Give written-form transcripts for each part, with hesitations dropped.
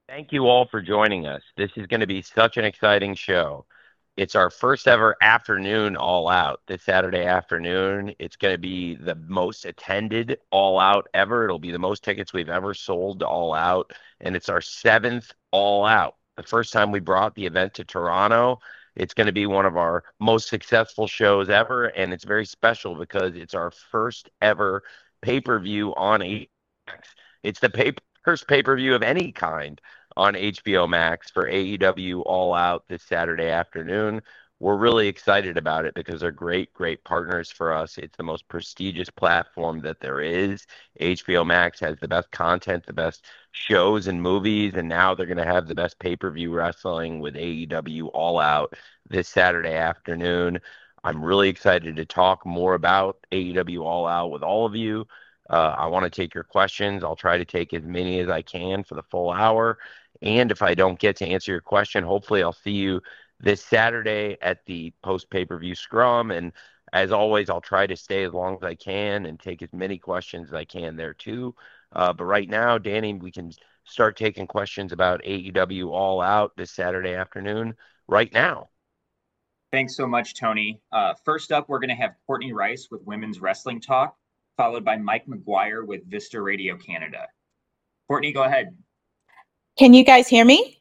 Thank you all for joining us. This is going to be such an exciting show. It's our first ever afternoon All Out this Saturday afternoon. It's going to be the most attended All Out ever. It'll be the most tickets we've ever sold to All Out, and it's our seventh All Out. The first time we brought the event to Toronto, it's going to be one of our most successful shows ever, and it's very special because it's our first ever pay-per-view on a. It's the first pay-per-view of any kind on HBO Max for AEW All Out this Saturday afternoon. We're really excited about it because they're great, great partners for us. It's the most prestigious platform that there is. HBO Max has the best content, the best shows and movies, and now they're going to have the best pay-per-view wrestling with AEW All Out this Saturday afternoon. I'm really excited to talk more about AEW All Out with all of you. I want to take your questions. I'll try to take as many as I can for the full hour. And if I don't get to answer your question, hopefully I'll see you this Saturday at the post pay-per-view scrum. And as always, I'll try to stay as long as I can and take as many questions as I can there too. But right now, Danny, we can start taking questions about AEW All Out this Saturday afternoon right now. Thanks so much, Tony. First up, we're going to have Courtney Rice with Women's Wrestling Talk, followed by Mike McGuire with Vista Radio Canada. Courtney, go ahead. Can you guys hear me?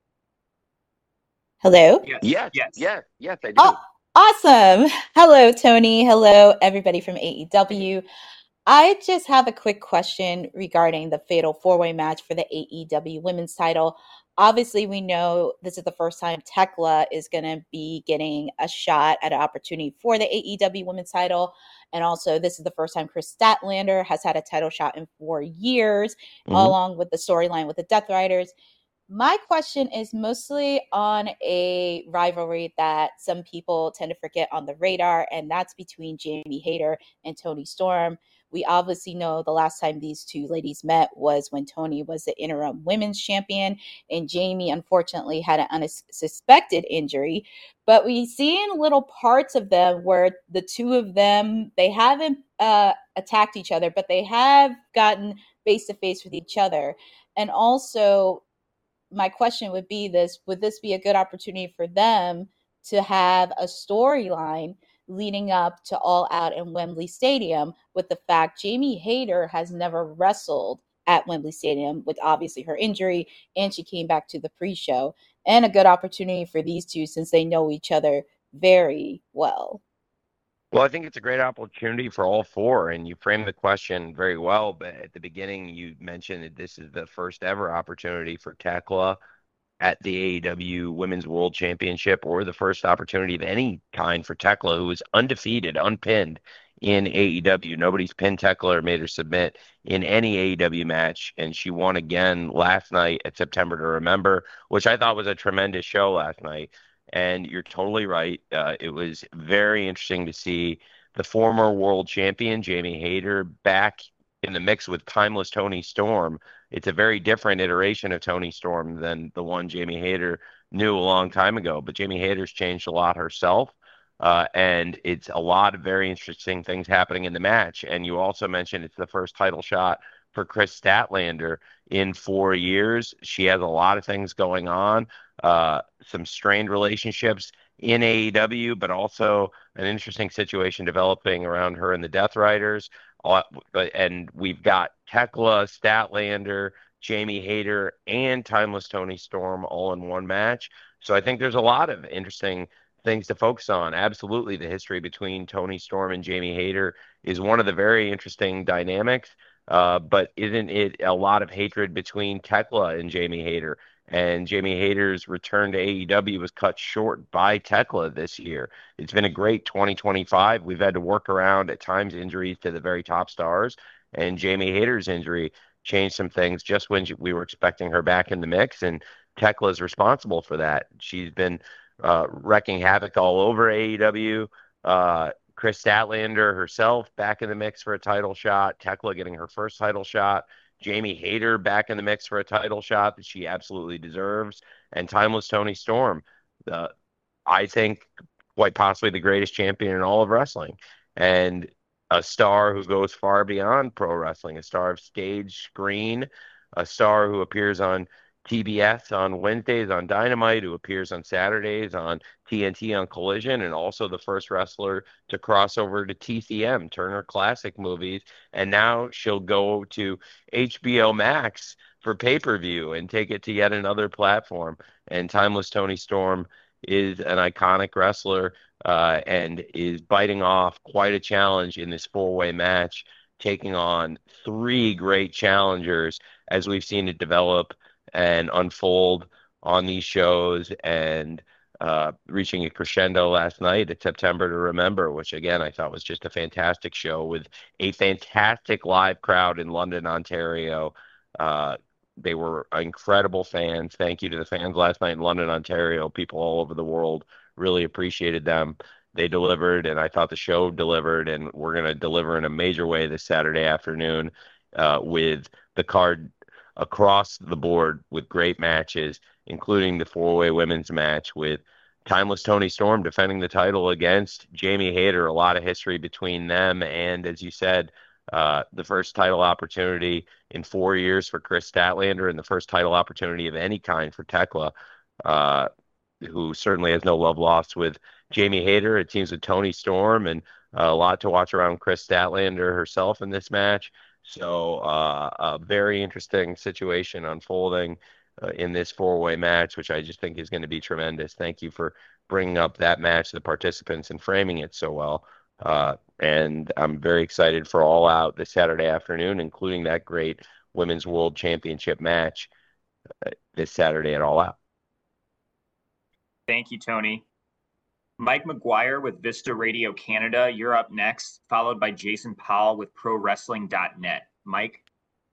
Hello? Yes, I do. Oh, awesome. Hello, Tony. Hello, everybody from AEW. I just have a quick question regarding the Fatal 4-Way match for the AEW Women's title. Obviously, we know this is the first time Tekla is going to be getting a shot at an opportunity for the AEW Women's title. And also, this is the first time Chris Statlander has had a title shot in 4 years, along with the storyline with the Death Riders. My question is mostly on a rivalry that some people tend to forget on the radar, and that's between Jamie Hayter and Toni Storm. We obviously know the last time these two ladies met was when Toni was the interim women's champion, and Jamie unfortunately had an unsuspected injury. But we've seen little parts of them where the two of them, they haven't attacked each other, but they have gotten face to face with each other. And also, my question would be this: would this be a good opportunity for them to have a storyline leading up to All Out in Wembley Stadium, with the fact Jamie Hayter has never wrestled at Wembley Stadium with obviously her injury, and she came back to the pre-show, and a good opportunity for these two since they know each other very well? Well, I think it's a great opportunity for all four, and you framed the question very well. But at the beginning, you mentioned that this is the first ever opportunity for Tekla at the AEW Women's World Championship, or the first opportunity of any kind for Tekla, who is undefeated, unpinned in AEW. Nobody's pinned Tekla or made her submit in any AEW match, and she won again last night at September to Remember, which I thought was a tremendous show last night. And you're totally right. It was very interesting to see the former world champion, Jamie Hayter, back in the mix with timeless Toni Storm. It's a very different iteration of Toni Storm than the one Jamie Hayter knew a long time ago. But Jamie Hayter's changed a lot herself. And it's a lot of very interesting things happening in the match. And you also mentioned it's the first title shot for Chris Statlander in 4 years. She has a lot of things going on, some strained relationships in AEW, but also an interesting situation developing around her and the Death Riders. And we've got Tekla, Statlander, Jamie Hayter, and Timeless Toni Storm all in one match. So I think there's a lot of interesting things to focus on. Absolutely, the history between Toni Storm and Jamie Hayter is one of the very interesting dynamics. But isn't it a lot of hatred between Tekla and Jamie Hayter? And Jamie Hayter's return to AEW was cut short by Tekla this year. It's been a great 2025. We've had to work around at times injuries to the very top stars, and Jamie Hayter's injury changed some things just when we were expecting her back in the mix. And Tekla is responsible for that. She's been wrecking havoc all over AEW. Chris Statlander herself back in the mix for a title shot. Tekla getting her first title shot. Jamie Hayter back in the mix for a title shot that she absolutely deserves. And Timeless Toni Storm, I think quite possibly the greatest champion in all of wrestling. And a star who goes far beyond pro wrestling, a star of stage, screen, a star who appears on TBS on Wednesdays on Dynamite, who appears on Saturdays on TNT on Collision, and also the first wrestler to cross over to TCM, Turner Classic Movies. And now she'll go to HBO Max for pay-per-view and take it to yet another platform. And Timeless Tony Storm is an iconic wrestler and is biting off quite a challenge in this four-way match, taking on three great challengers as we've seen it develop and unfold on these shows, and reaching a crescendo last night at September to Remember, which again I thought was just a fantastic show with a fantastic live crowd in London, Ontario. They were incredible fans. Thank you to the fans last night in London, Ontario. People all over the world really appreciated them. They delivered, and I thought the show delivered, and we're going to deliver in a major way this Saturday afternoon with the card across the board with great matches, including the four-way women's match with Timeless Tony Storm defending the title against Jamie Hayter. A lot of history between them, and as you said, the first title opportunity in 4 years for Chris Statlander, and the first title opportunity of any kind for Tekla, who certainly has no love lost with Jamie Hayter. It teams with Tony Storm, and a lot to watch around Chris Statlander herself in this match. So a very interesting situation unfolding in this four-way match, which I just think is going to be tremendous. Thank you for bringing up that match to the participants and framing it so well. And I'm very excited for All Out this Saturday afternoon, including that great Women's World Championship match this Saturday at All Out. Thank you, Tony. Mike McGuire with Vista Radio Canada, you're up next, followed by Jason Powell with ProWrestling.net. Mike?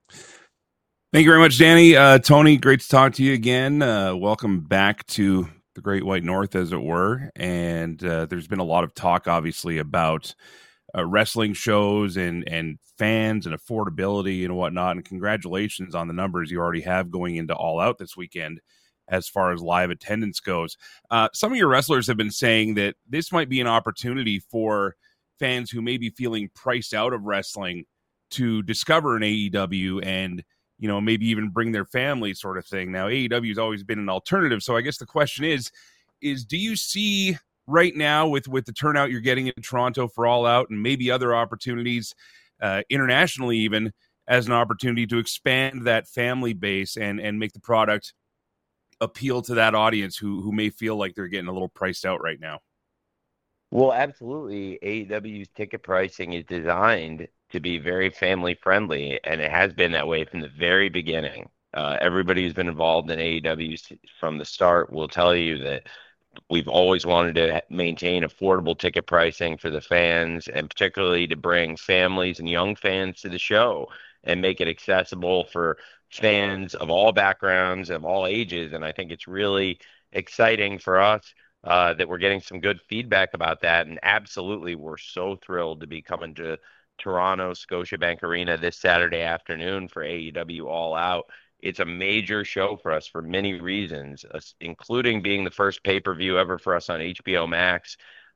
Thank you very much, Danny. Tony, great to talk to you again. Welcome back to the Great White North, as it were. And there's been a lot of talk, obviously, about wrestling shows and fans and affordability and whatnot. And congratulations on the numbers you already have going into All Out this weekend as far as live attendance goes. Some of your wrestlers have been saying that this might be an opportunity for fans who may be feeling priced out of wrestling to discover an AEW and, you know, maybe even bring their family, sort of thing. Now, AEW has always been an alternative. So I guess the question is do you see right now with the turnout you're getting in Toronto for All Out and maybe other opportunities internationally even as an opportunity to expand that family base and make the product appeal to that audience who may feel like they're getting a little priced out right now? Well, absolutely. AEW's ticket pricing is designed to be very family friendly, and it has been that way from the very beginning. Everybody who's been involved in AEW from the start will tell you that we've always wanted to maintain affordable ticket pricing for the fans, and particularly to bring families and young fans to the show and make it accessible for fans of all backgrounds, of all ages. And I think it's really exciting for us that we're getting some good feedback about that. And absolutely, we're so thrilled to be coming to Toronto Scotiabank Arena this Saturday afternoon for AEW All Out. It's a major show for us for many reasons, including being the first pay-per-view ever for us on HBO Max,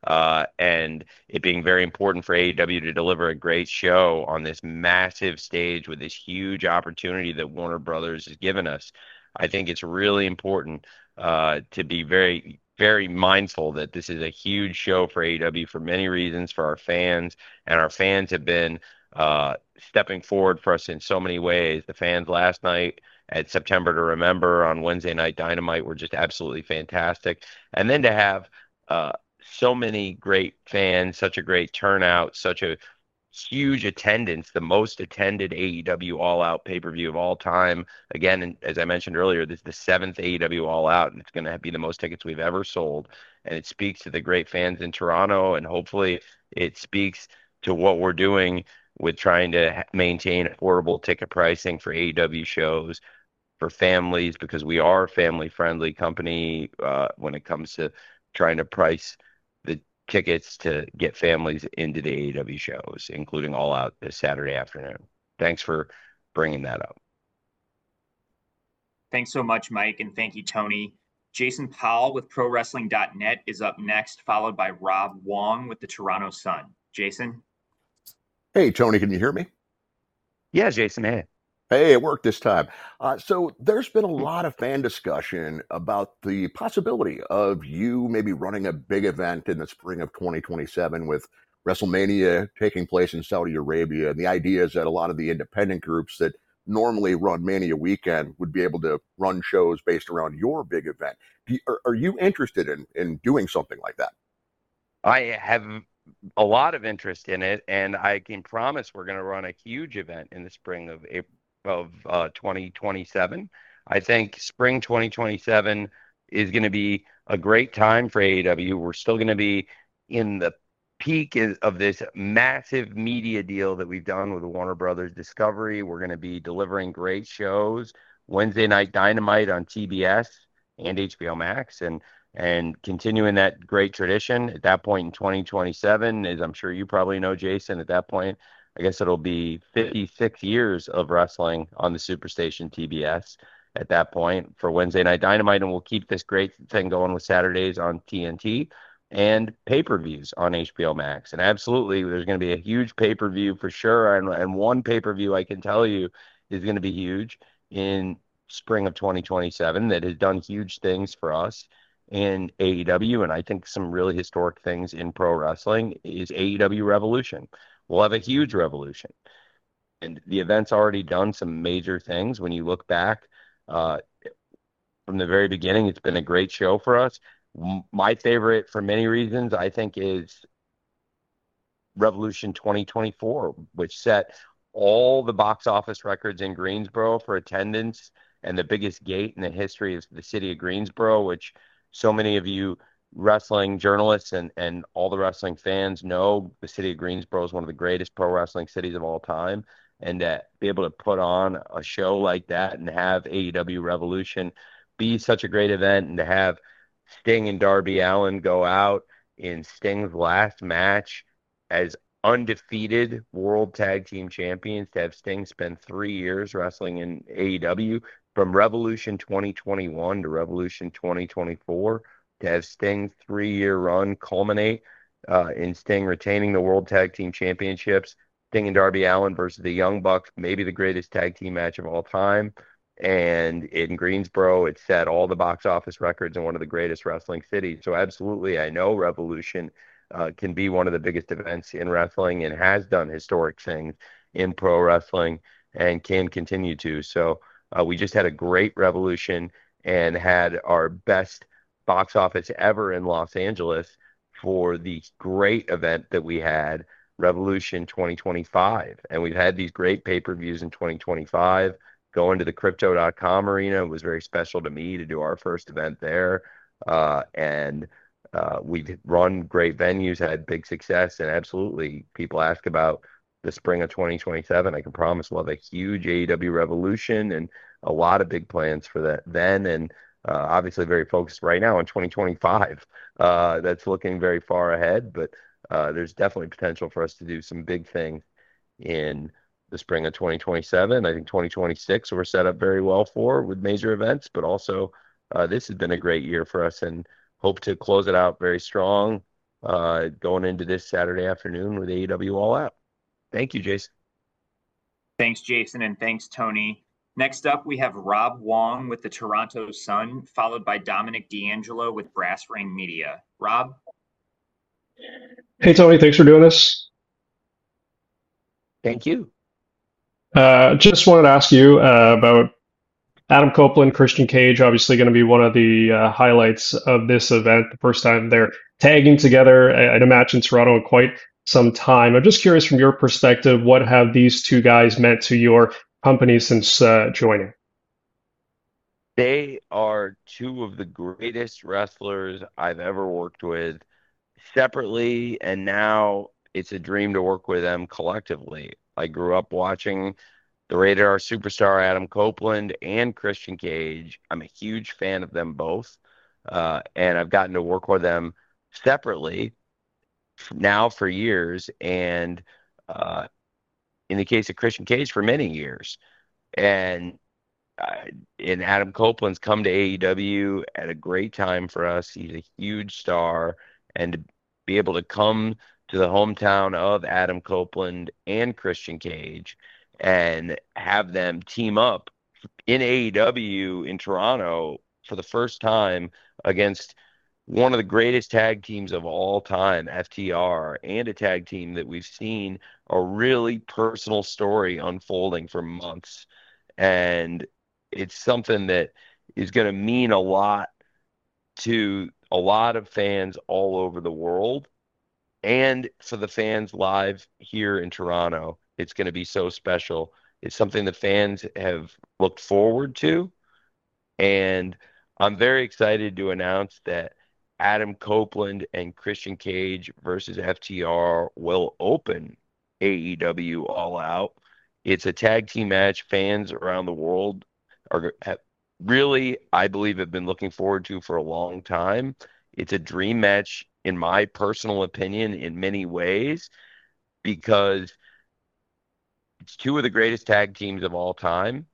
and it being very important for AEW to deliver a great show on this massive stage with this huge opportunity that Warner Brothers has given us. I think it's really important to be very, very mindful that this is a huge show for AEW for many reasons, for our fans, and our fans have been stepping forward for us in so many ways. The fans last night at September to Remember on Wednesday Night Dynamite were just absolutely fantastic. And then to have so many great fans, such a great turnout, such a huge attendance, the most attended AEW All Out pay-per-view of all time. Again, as I mentioned earlier, this is the 7th AEW All Out, and it's going to be the most tickets we've ever sold. And it speaks to the great fans in Toronto, and hopefully it speaks to what we're doing with trying to maintain affordable ticket pricing for AEW shows for families, because we are a family-friendly company when it comes to trying to price the tickets to get families into the AEW shows, including All Out this Saturday afternoon. Thanks for bringing that up. Thanks so much, Mike, and thank you, Tony. Jason Powell with ProWrestling.net is up next, followed by Rob Wong with the Toronto Sun. Jason? Hey, Tony, can you hear me? Yeah, Jason, hey. Hey, it worked this time. So there's been a lot of fan discussion about the possibility of you maybe running a big event in the spring of 2027 with WrestleMania taking place in Saudi Arabia. And the idea is that a lot of the independent groups that normally run Mania weekend would be able to run shows based around your big event. Are you interested in doing something like that? I have a lot of interest in it, and I can promise we're going to run a huge event in the spring of April of 2027. I think spring 2027 is going to be a great time for AEW. We're still going to be in the peak of this massive media deal that we've done with Warner Brothers Discovery. We're going to be delivering great shows. Wednesday Night Dynamite on TBS and HBO Max, and continuing that great tradition at that point in 2027, as I'm sure you probably know, Jason, at that point, I guess it'll be 56 years of wrestling on the Superstation TBS at that point for Wednesday Night Dynamite. And we'll keep this great thing going with Saturdays on TNT and pay-per-views on HBO Max. And absolutely, there's going to be a huge pay-per-view for sure. And one pay-per-view I can tell you is going to be huge in spring of 2027 that has done huge things for us in AEW, and I think some really historic things in pro wrestling is AEW Revolution. We'll have a huge revolution. And the event's already done some major things. When you look back from the very beginning, it's been a great show for us. My favorite, for many reasons, I think, is Revolution 2024, which set all the box office records in Greensboro for attendance and the biggest gate in the history of the city of Greensboro, which so many of you wrestling journalists and all the wrestling fans know the city of Greensboro is one of the greatest pro wrestling cities of all time. And to be able to put on a show like that and have AEW Revolution be such a great event, and to have Sting and Darby Allin go out in Sting's last match as undefeated World Tag Team Champions, to have Sting spend 3 years wrestling in AEW from Revolution 2021 to Revolution 2024, to have Sting's 3-year run culminate in Sting retaining the World Tag Team Championships, Sting and Darby Allin versus the Young Bucks, maybe the greatest tag team match of all time. And in Greensboro, it set all the box office records in one of the greatest wrestling cities. So absolutely, I know Revolution can be one of the biggest events in wrestling and has done historic things in pro wrestling and can continue to. So we just had a great Revolution and had our best box office ever in Los Angeles for the great event that we had, Revolution 2025. And we've had these great pay-per-views in 2025. Going to the Crypto.com arena was very special to me to do our first event there. And we've run great venues, had big success, and absolutely people ask about the spring of 2027. I can promise we'll have a huge AEW Revolution and a lot of big plans for that then. And obviously very focused right now on 2025. That's looking very far ahead, but there's definitely potential for us to do some big things in the spring of 2027. I think 2026 we're set up very well for with major events, but also this has been a great year for us and hope to close it out very strong going into this Saturday afternoon with AEW All Out. Thank you, Jason. Thanks, Jason, and thanks, Tony. Next up, we have Rob Wong with the Toronto Sun, followed by Dominic D'Angelo with Brass Ring Media. Rob? Hey, Tony, thanks for doing this. Thank you. Just wanted to ask you about Adam Copeland, Christian Cage, obviously going to be one of the highlights of this event. The first time they're tagging together, I'd imagine Toronto in quite some time. I'm just curious from your perspective, what have these two guys meant to your company since joining? They are two of the greatest wrestlers I've ever worked with separately, and now it's a dream to work with them collectively. I grew up watching the Rated R superstar Adam Copeland and Christian Cage. I'm a huge fan of them both, and I've gotten to work with them separately now for years, and in the case of Christian Cage, for many years. And Adam Copeland's come to AEW at a great time for us. He's a huge star, and to be able to come to the hometown of Adam Copeland and Christian Cage and have them team up in AEW in Toronto for the first time against one of the greatest tag teams of all time, FTR, and a tag team that we've seen a really personal story unfolding for months. And it's something that is going to mean a lot to a lot of fans all over the world. And for the fans live here in Toronto, it's going to be so special. It's something the fans have looked forward to. And I'm very excited to announce that Adam Copeland and Christian Cage versus FTR will open AEW All Out. It's a tag team match fans around the world have really, I believe, have been looking forward to for a long time. It's a dream match, in my personal opinion, in many ways, because it's two of the greatest tag teams of all time.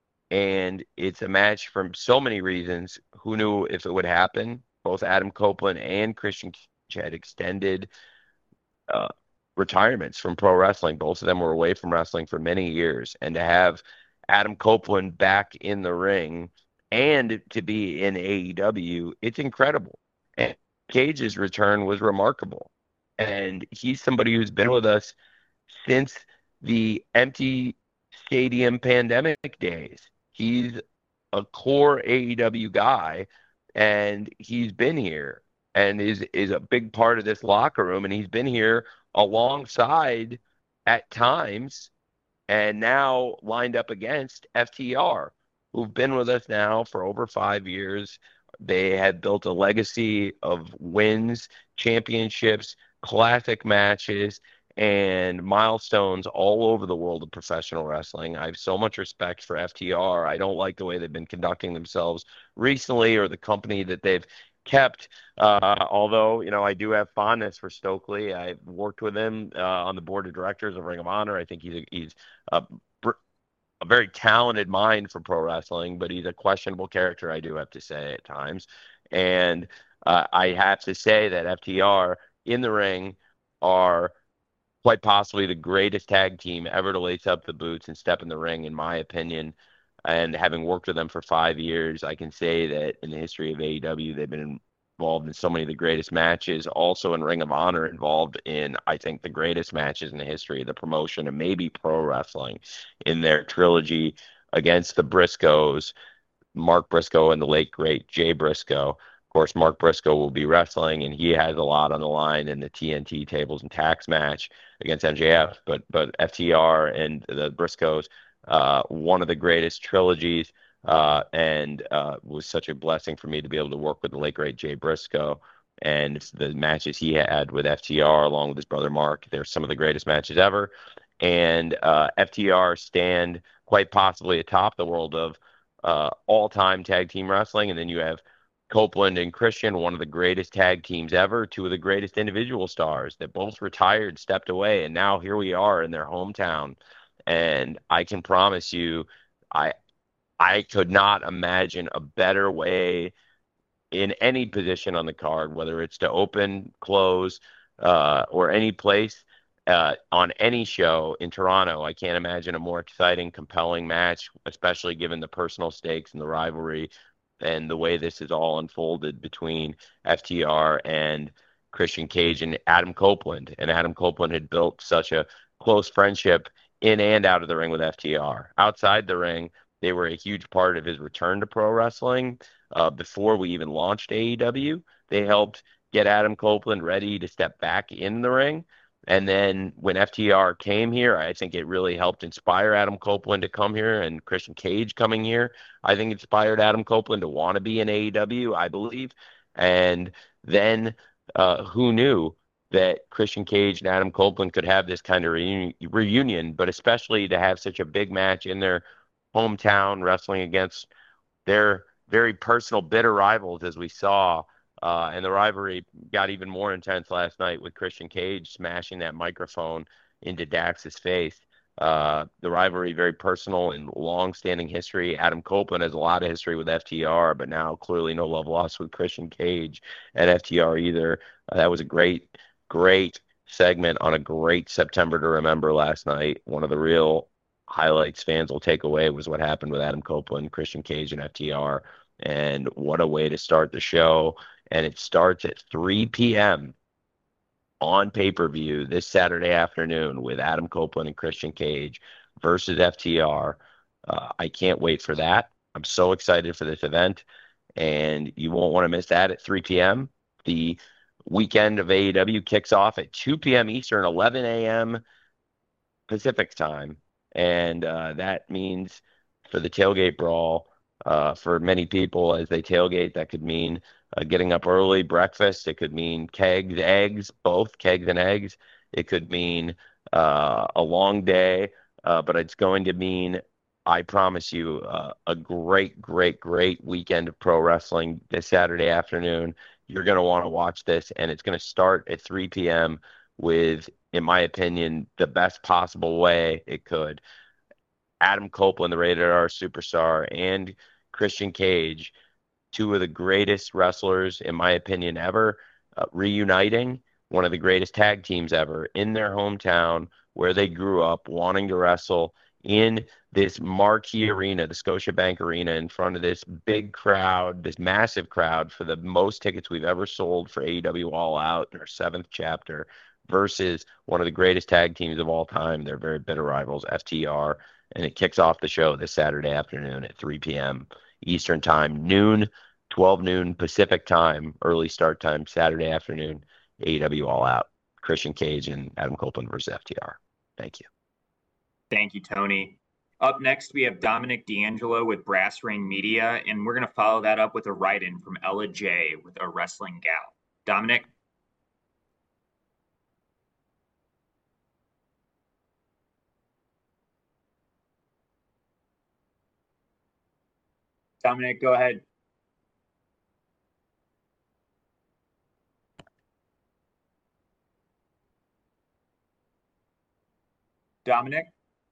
And it's a match from so many reasons. Who knew if it would happen? Both Adam Copeland and Christian Cage had extended uh, retirements from pro wrestling. Both of them were away from wrestling for many years. And to have Adam Copeland back in the ring and to be in AEW, it's incredible. And Cage's return was remarkable. And he's somebody who's been with us since the empty stadium pandemic days. He's a core AEW guy, and he's been here and is a big part of this locker room, and he's been here alongside at times and now lined up against FTR, who've been with us now for over 5 years. They have built a legacy of wins, championships, classic matches, and milestones all over the world of professional wrestling. I have so much respect for FTR. I don't like the way they've been conducting themselves recently or the company that they've kept. Although, I do have fondness for Stokely. I've worked with him on the board of directors of Ring of Honor. I think he's a, a very talented mind for pro wrestling, but he's a questionable character, I do have to say at times. And I have to say that FTR in the ring are quite possibly the greatest tag team ever to lace up the boots and step in the ring, in my opinion. And having worked with them for 5 years, I can say that in the history of AEW, they've been involved in so many of the greatest matches, also in Ring of Honor, involved in, I think, the greatest matches in the history of the promotion and maybe pro wrestling in their trilogy against the Briscoes, Mark Briscoe and the late, great Jay Briscoe. Of course, Mark Briscoe will be wrestling, and he has a lot on the line in the TNT tables and tax match against MJF. But FTR and the Briscoes, one of the greatest trilogies, and was such a blessing for me to be able to work with the late great Jay Briscoe. And the matches he had with FTR along with his brother Mark, they're some of the greatest matches ever. And FTR stand quite possibly atop the world of all-time tag team wrestling. And then you have Copeland and Christian, one of the greatest tag teams ever, two of the greatest individual stars that both retired, stepped away, and now here we are in their hometown. And I can promise you, I could not imagine a better way in any position on the card, whether it's to open, close, or any place on any show in Toronto. I can't imagine a more exciting, compelling match, especially given the personal stakes and the rivalry and the way this is all unfolded between FTR and Christian Cage and Adam Copeland. And Adam Copeland had built such a close friendship in and out of the ring with FTR. Outside the ring, they were a huge part of his return to pro wrestling. Before we even launched AEW, they helped get Adam Copeland ready to step back in the ring. And then when FTR came here, I think it really helped inspire Adam Copeland to come here, and Christian Cage coming here, I think inspired Adam Copeland to want to be in AEW, I believe. And then who knew that Christian Cage and Adam Copeland could have this kind of reunion, but especially to have such a big match in their hometown, wrestling against their very personal, bitter rivals, as we saw. And the rivalry got even more intense last night with Christian Cage smashing that microphone into Dax's face. The rivalry, very personal and long-standing history. Adam Copeland has a lot of history with FTR, but now clearly no love lost with Christian Cage and FTR either. That was a great, great segment on a great September to remember last night. One of the real highlights fans will take away was what happened with Adam Copeland, Christian Cage, and FTR. And what a way to start the show. And it starts at 3 p.m. on pay-per-view this Saturday afternoon with Adam Copeland and Christian Cage versus FTR. I can't wait for that. I'm so excited for this event, and you won't want to miss that at 3 p.m. The weekend of AEW kicks off at 2 p.m. Eastern, 11 a.m. Pacific time. And that means for the tailgate brawl, for many people as they tailgate, that could mean getting up early, breakfast. It could mean kegs, eggs, both kegs and eggs. It could mean a long day, but it's going to mean, I promise you, a great, great, great weekend of pro wrestling this Saturday afternoon. You're going to want to watch this, and it's going to start at 3 p.m. with, in my opinion, the best possible way it could. Adam Copeland, the Rated R superstar, and Christian Cage, two of the greatest wrestlers, in my opinion, ever, reuniting, one of the greatest tag teams ever in their hometown where they grew up, wanting to wrestle in this marquee arena, the Scotiabank Arena, in front of this big crowd, this massive crowd, for the most tickets we've ever sold for AEW All Out in our 7th chapter, versus one of the greatest tag teams of all time, their very bitter rivals, FTR. And it kicks off the show this Saturday afternoon at 3 p.m. Eastern Time, 12 noon Pacific Time, early start time, Saturday afternoon, AEW All Out. Christian Cage and Adam Copeland versus FTR. Thank you. Thank you, Tony. Up next, we have Dominic D'Angelo with Brass Ring Media, and we're going to follow that up with a write-in from Ella J with A Wrestling Gal. Dominic? Dominic, go ahead. Dominic?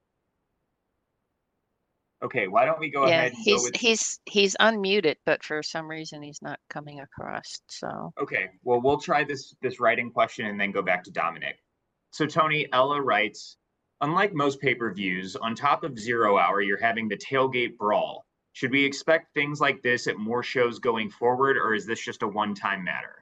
Okay, why don't we go ahead and go with... he's unmuted, but for some reason he's not coming across. So okay, well, we'll try this writing question and then go back to Dominic. So Tony, Ella writes, unlike most pay-per-views, on top of 0 Hour, you're having the tailgate brawl. Should we expect things like this at more shows going forward, or is this just a one-time matter?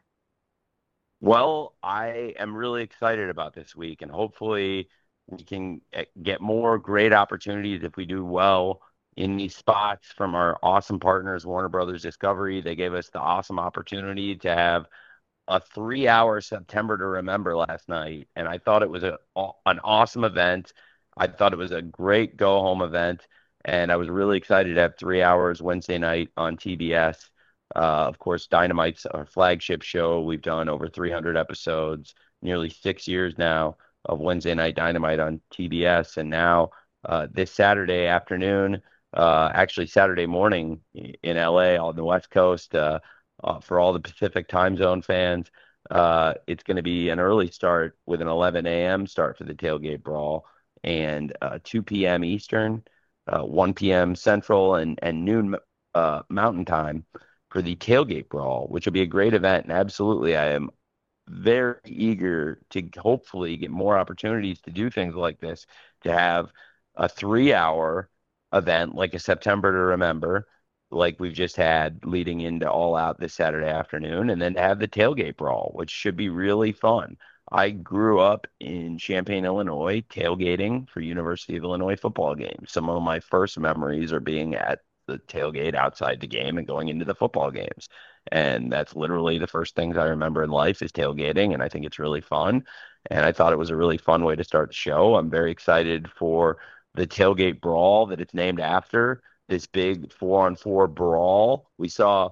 Well, I am really excited about this week, and hopefully we can get more great opportunities if we do well in these spots from our awesome partners, Warner Brothers Discovery. They gave us the awesome opportunity to have a 3-hour September to Remember last night, and I thought it was an awesome event. I thought it was a great go-home event, and I was really excited to have 3 hours Wednesday night on TBS. Of course, Dynamite's our flagship show. We've done over 300 episodes, nearly 6 years now of Wednesday Night Dynamite on TBS. And now this Saturday afternoon, actually Saturday morning in LA on the West Coast, for all the Pacific time zone fans, it's going to be an early start with an 11 a.m. start for the tailgate brawl, and 2 p.m. Eastern, 1 p.m. Central, and noon Mountain Time for the tailgate brawl, which will be a great event. And absolutely, I am very eager to hopefully get more opportunities to do things like this, to have a 3-hour event like a September to Remember, like we've just had leading into All Out this Saturday afternoon, and then have the tailgate brawl, which should be really fun. I grew up in Champaign, Illinois, tailgating for University of Illinois football games. Some of my first memories are being at the tailgate outside the game and going into the football games. And that's literally the first things I remember in life is tailgating, and I think it's really fun. And I thought it was a really fun way to start the show. I'm very excited for the tailgate brawl that it's named after, this big 4-on-4 brawl. We saw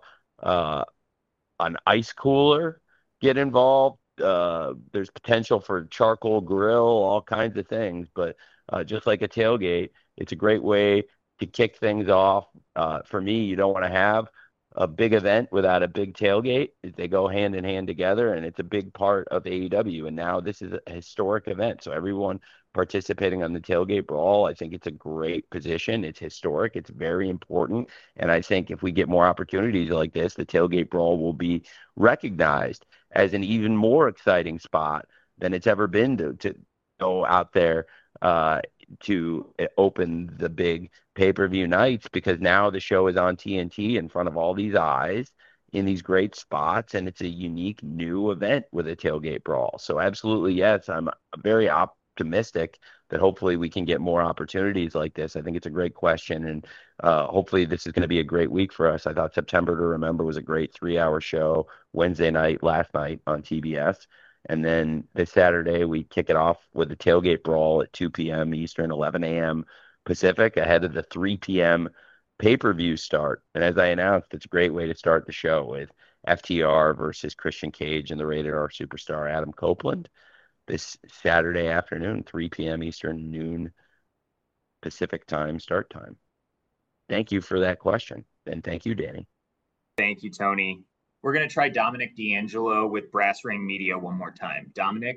an ice cooler get involved. There's potential for charcoal grill, all kinds of things. But just like a tailgate, it's a great way to kick things off. For me, you don't want to have a big event without a big tailgate. They go hand in hand together, and it's a big part of AEW. And now this is a historic event. So everyone participating on the tailgate brawl, I think it's a great position. It's historic. It's very important. And I think if we get more opportunities like this, the tailgate brawl will be recognized as an even more exciting spot than it's ever been to go out there to open the big pay-per-view nights, because now the show is on TNT in front of all these eyes in these great spots, and it's a unique new event with a tailgate brawl. So absolutely, yes, I'm very optimistic that hopefully we can get more opportunities like this. I think it's a great question, and hopefully this is going to be a great week for us. I thought September to Remember was a great 3-hour show Wednesday night, last night on TBS. And then this Saturday, we kick it off with the tailgate brawl at 2 p.m. Eastern, 11 a.m. Pacific, ahead of the 3 p.m. pay-per-view start. And as I announced, it's a great way to start the show with FTR versus Christian Cage and the Rated R superstar Adam Copeland this Saturday afternoon, 3 p.m. Eastern, noon Pacific time, start time. Thank you for that question. And thank you, Danny. Thank you, Tony. We're going to try Dominic D'Angelo with Brass Ring Media one more time. Dominic?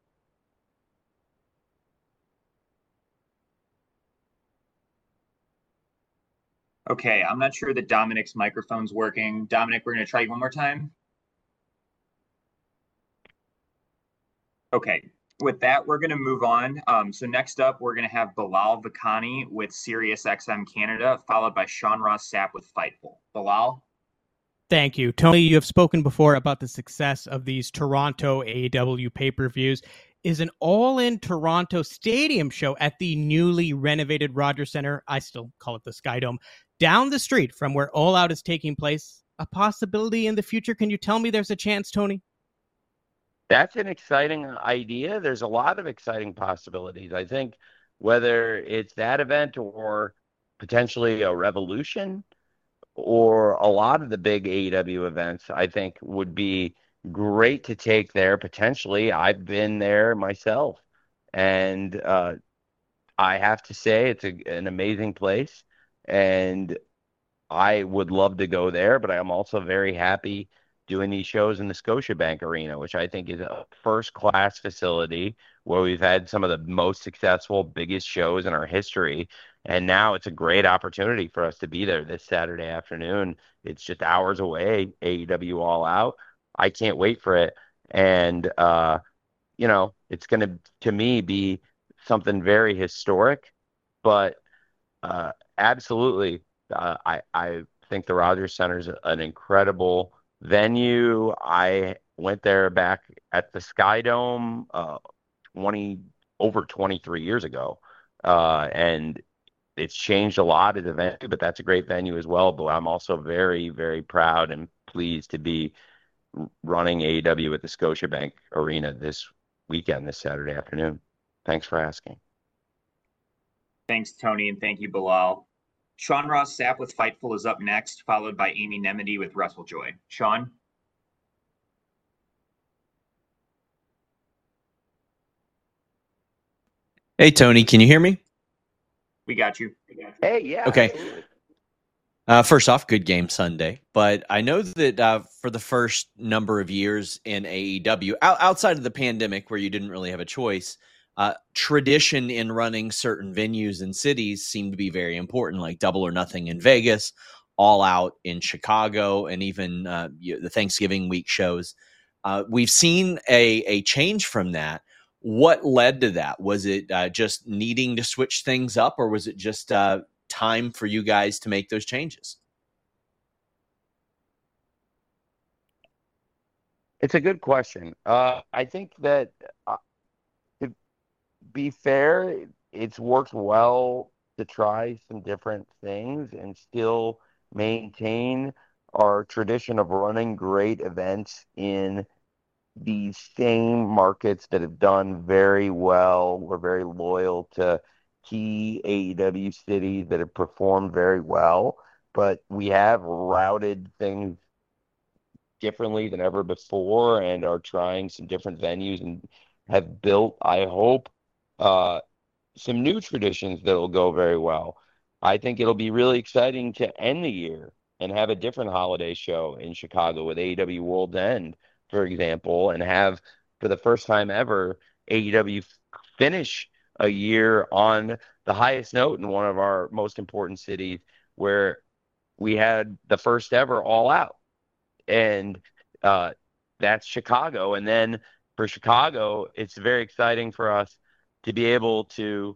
Okay, I'm not sure that Dominic's microphone's working. Dominic, we're going to try you one more time. Okay, with that, we're going to move on. So next up, we're going to have Bilal Vakani with SiriusXM Canada, followed by Sean Ross Sapp with Fightful. Bilal? Thank you. Tony, you have spoken before about the success of these Toronto AEW pay-per-views. Is an all-in Toronto stadium show at the newly renovated Rogers Centre, I still call it the Skydome, down the street from where All Out is taking place, a possibility in the future? Can you tell me there's a chance, Tony? That's an exciting idea. There's a lot of exciting possibilities. I think whether it's that event or potentially a Revolution or a lot of the big AEW events, I think would be great to take there potentially. I've been there myself, and I have to say it's an amazing place, and I would love to go there, but I'm also very happy doing these shows in the Scotiabank Arena, which I think is a first-class facility where we've had some of the most successful, biggest shows in our history. And now it's a great opportunity for us to be there this Saturday afternoon. It's just hours away, AEW All Out. I can't wait for it. And, it's going to me, be something very historic, but absolutely, I think the Rogers Center is an incredible venue. I went there back at the Skydome over 23 years ago, and it's changed a lot as a venue, but that's a great venue as well. But I'm also very, very proud and pleased to be running AEW at the Scotiabank Arena this weekend, this Saturday afternoon. Thanks for asking. Thanks, Tony, and thank you, Bilal. Sean Ross Sapp with Fightful is up next, followed by Amy Nemedy with WrestleJoy. Sean? Hey, Tony, can you hear me? We got you. Hey, yeah. Okay. First off, good game Sunday. But I know that for the first number of years in AEW, outside of the pandemic where you didn't really have a choice, tradition in running certain venues and cities seemed to be very important, like Double or Nothing in Vegas, All Out in Chicago, and even the Thanksgiving week shows. We've seen a change from that. What led to that? Was it just needing to switch things up, or was it just time for you guys to make those changes? It's a good question. I think that, to be fair, it's worked well to try some different things and still maintain our tradition of running great events in these same markets that have done very well. We're very loyal to key AEW cities that have performed very well, but we have routed things differently than ever before and are trying some different venues and have built, I hope, some new traditions that will go very well. I think it'll be really exciting to end the year and have a different holiday show in Chicago with AEW World's End, for example, and have, for the first time ever, AEW finish a year on the highest note in one of our most important cities, where we had the first ever All Out. And that's Chicago. And then for Chicago, it's very exciting for us to be able to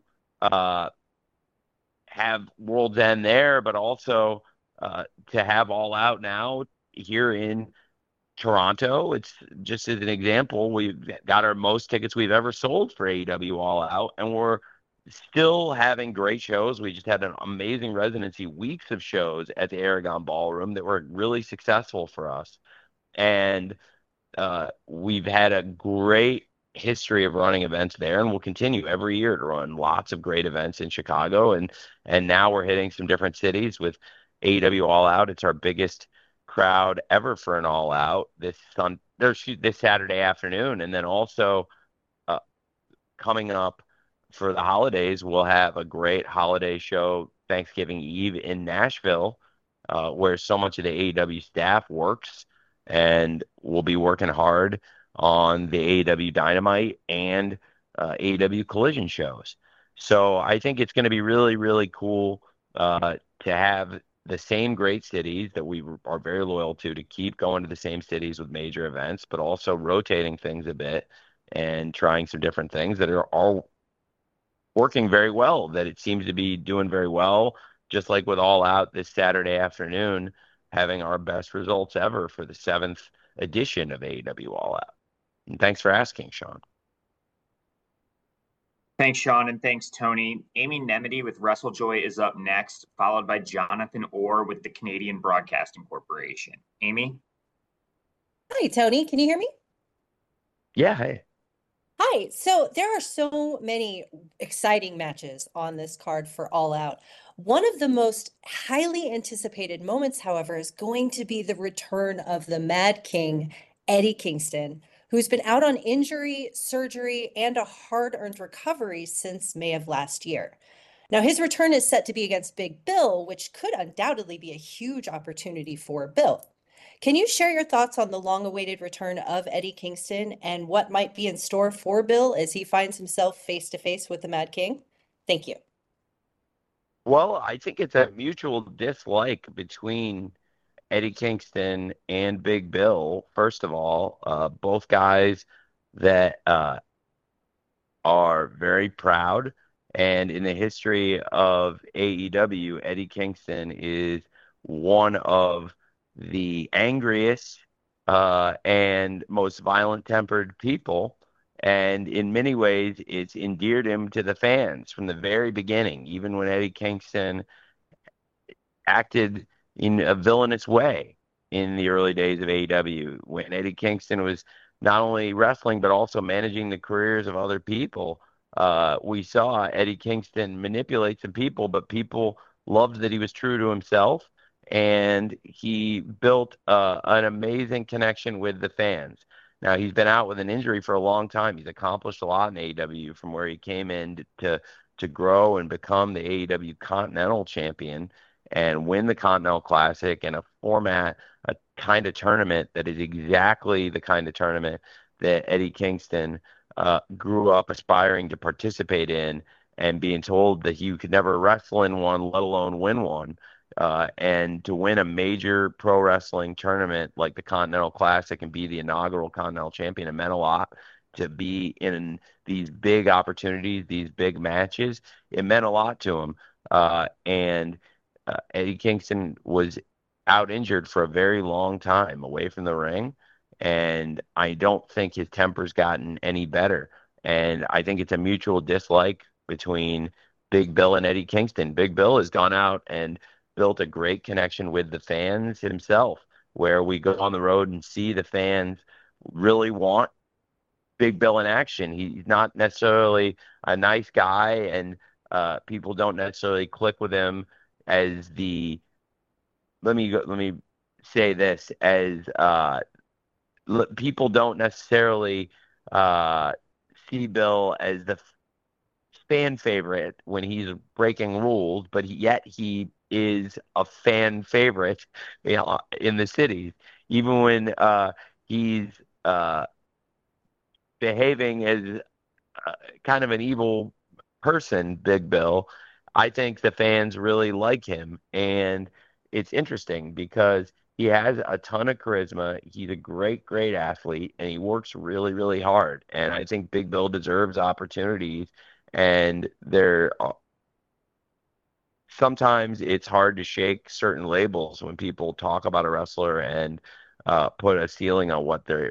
have World's End there, but also to have All Out now here in Toronto. It's just as an example, we've got our most tickets we've ever sold for AEW All Out, and we're still having great shows. We just had an amazing residency, weeks of shows at the Aragon Ballroom that were really successful for us. And we've had a great history of running events there, and we'll continue every year to run lots of great events in Chicago. And now we're hitting some different cities with AEW All Out. It's our biggest crowd ever for an All Out this Saturday afternoon, and then also coming up for the holidays, we'll have a great holiday show Thanksgiving Eve in Nashville, where so much of the AEW staff works, and we'll be working hard on the AEW Dynamite and AEW Collision shows. So I think it's going to be really, really cool to have the same great cities that we are very loyal to keep going to the same cities with major events, but also rotating things a bit and trying some different things that are all working very well, that it seems to be doing very well, just like with All Out this Saturday afternoon, having our best results ever for the 7th edition of AEW All Out. And thanks for asking, Sean. Thanks, Sean, and thanks, Tony. Amy Nemedy with WrestleJoy is up next, followed by Jonathan Orr with the Canadian Broadcasting Corporation. Amy? Hi, Tony. Can you hear me? Yeah, hey. Hi. So there are so many exciting matches on this card for All Out. One of the most highly anticipated moments, however, is going to be the return of the Mad King, Eddie Kingston, who's been out on injury, surgery, and a hard-earned recovery since May of last year. Now, his return is set to be against Big Bill, which could undoubtedly be a huge opportunity for Bill. Can you share your thoughts on the long-awaited return of Eddie Kingston and what might be in store for Bill as he finds himself face-to-face with the Mad King? Thank you. Well, I think it's a mutual dislike between Eddie Kingston and Big Bill. First of all, both guys that are very proud. And in the history of AEW, Eddie Kingston is one of the angriest and most violent-tempered people. And in many ways, it's endeared him to the fans from the very beginning, even when Eddie Kingston acted in a villainous way in the early days of AEW, when Eddie Kingston was not only wrestling, but also managing the careers of other people. We saw Eddie Kingston manipulate some people, but people loved that he was true to himself, and he built an amazing connection with the fans. Now, he's been out with an injury for a long time. He's accomplished a lot in AEW from where he came in to grow and become the AEW Continental Champion and win the Continental Classic in a format, a kind of tournament that is exactly the kind of tournament that Eddie Kingston grew up aspiring to participate in, and being told that you could never wrestle in one, let alone win one. And to win a major pro wrestling tournament like the Continental Classic and be the inaugural Continental Champion, it meant a lot. To be in these big opportunities, these big matches, it meant a lot to him. And Eddie Kingston was out injured for a very long time away from the ring, and I don't think his temper's gotten any better. And I think it's a mutual dislike between Big Bill and Eddie Kingston. Big Bill has gone out and built a great connection with the fans himself, where we go on the road and see the fans really want Big Bill in action. He's not necessarily a nice guy, and people don't necessarily click with him as the, let me say this, as people don't necessarily see Bill as the fan favorite when he's breaking rules, but yet he is a fan favorite, in the cities, even when he's behaving as kind of an evil person, Big Bill. I think the fans really like him, and it's interesting because he has a ton of charisma. He's a great, great athlete, and he works really, really hard. And I think Big Bill deserves opportunities And sometimes it's hard to shake certain labels when people talk about a wrestler and put a ceiling on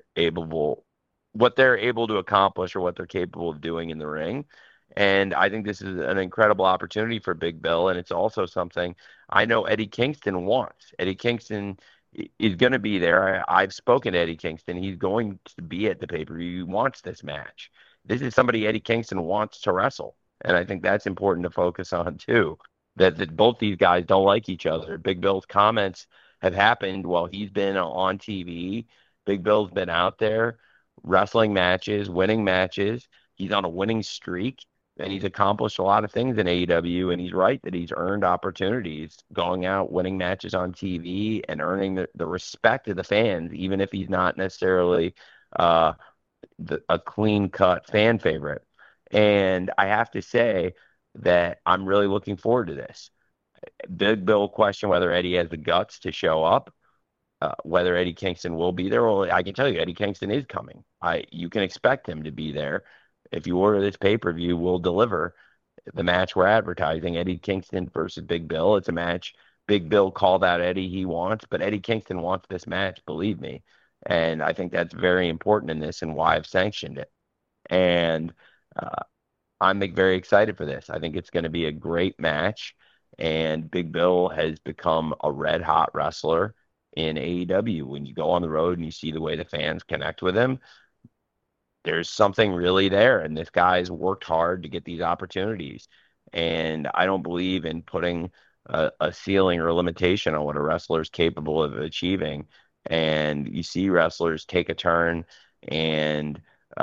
what they're able to accomplish or what they're capable of doing in the ring. And I think this is an incredible opportunity for Big Bill, and it's also something I know Eddie Kingston wants. Eddie Kingston is going to be there. I've spoken to Eddie Kingston. He's going to be at the pay-per-view. He wants this match. This is somebody Eddie Kingston wants to wrestle, and I think that's important to focus on too. That both these guys don't like each other. Big Bill's comments have happened while he's been on TV. Big Bill's been out there wrestling matches, winning matches. He's on a winning streak, and he's accomplished a lot of things in AEW. And he's right that he's earned opportunities going out, winning matches on TV, and earning the respect of the fans, even if he's not necessarily a clean-cut fan favorite. And I have to say that I'm really looking forward to this. Big Bill question whether Eddie has the guts to show up, whether Eddie Kingston will be there. Well, I can tell you, Eddie Kingston is coming. You can expect him to be there. If you order this pay-per-view, we'll deliver the match we're advertising, Eddie Kingston versus Big Bill. It's a match Big Bill called out Eddie he wants, but Eddie Kingston wants this match, believe me. And I think that's very important in this and why I've sanctioned it. And I'm very excited for this. I think it's going to be a great match. And Big Bill has become a red hot wrestler in AEW. When you go on the road and you see the way the fans connect with him, there's something really there. And this guy's worked hard to get these opportunities. And I don't believe in putting a ceiling or a limitation on what a wrestler is capable of achieving. And you see wrestlers take a turn and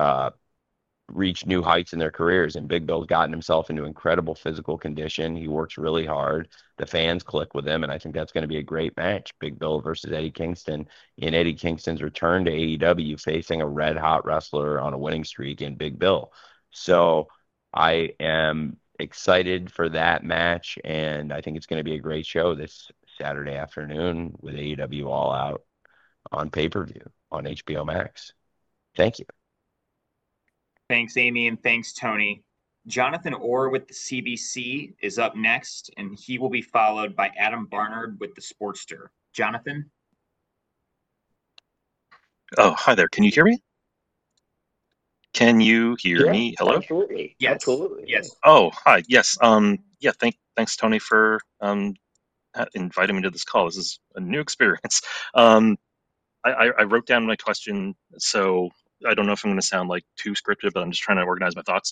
reach new heights in their careers. And Big Bill's gotten himself into incredible physical condition. He works really hard. The fans click with him, and I think that's going to be a great match. Big Bill versus Eddie Kingston in Eddie Kingston's return to AEW, facing a red-hot wrestler on a winning streak in Big Bill. So I am excited for that match, and I think it's going to be a great show this Saturday afternoon with AEW All Out on pay-per-view on HBO Max. Thank you. Thanks, Amy, and thanks, Tony. Jonathan Orr with the CBC is up next, and he will be followed by Adam Barnard with the Sportster. Jonathan? Oh, hi there. Can you hear me? Can you hear me? Hello? Absolutely. Yes. Absolutely. Yes. Oh, hi. Yes. Yeah, thanks, Tony, for inviting me to this call. This is a new experience. I wrote down my question, so I don't know if I'm going to sound like too scripted, but I'm just trying to organize my thoughts.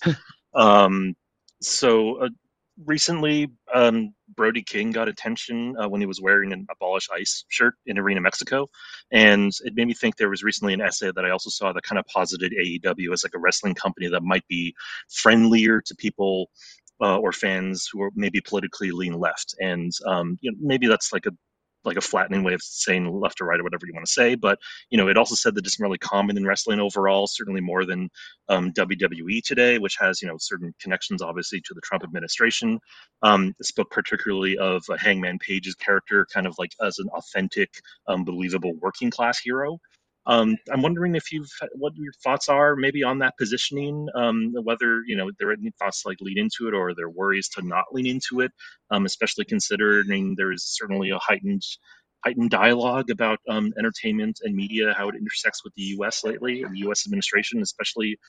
Recently, Brody King got attention when he was wearing an Abolish ICE shirt in Arena, Mexico. And it made me think there was recently an essay that I also saw that kind of posited AEW as like a wrestling company that might be friendlier to people or fans who are maybe politically lean left. And maybe that's like a flattening way of saying left or right or whatever you want to say. But, it also said that it's really common in wrestling overall, certainly more than WWE today, which has, certain connections, obviously, to the Trump administration. It spoke particularly of Hangman Page's character kind of like as an authentic, believable working class hero. I'm wondering what your thoughts are maybe on that positioning, whether, there are any thoughts to lead into it or are there worries to not lean into it, especially considering there is certainly a heightened dialogue about entertainment and media, how it intersects with the U.S. lately and the U.S. administration, especially